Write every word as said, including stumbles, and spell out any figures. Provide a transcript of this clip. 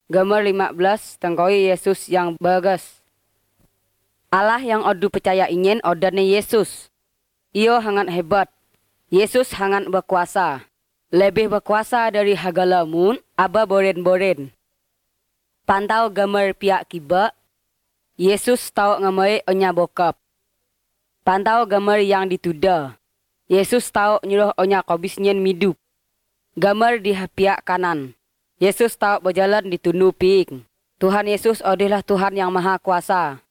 Gambar lima belas, tengkoi Yesus yang bagus. Allah yang odu percaya ingin odane Yesus. Iyo hangat hebat. Yesus hangat berkuasa. Lebih berkuasa dari hagalamun, aba boren-boren. Pantau gambar pihak kiba. Yesus tahu ngamai onya bokap. Pantau gambar yang dituda. Yesus tahu nyuruh onya kobisnyen midup. Gambar di pihak kanan. Yesus tahu berjalan di tundu ping. Tuhan Yesus adalah Tuhan yang maha kuasa.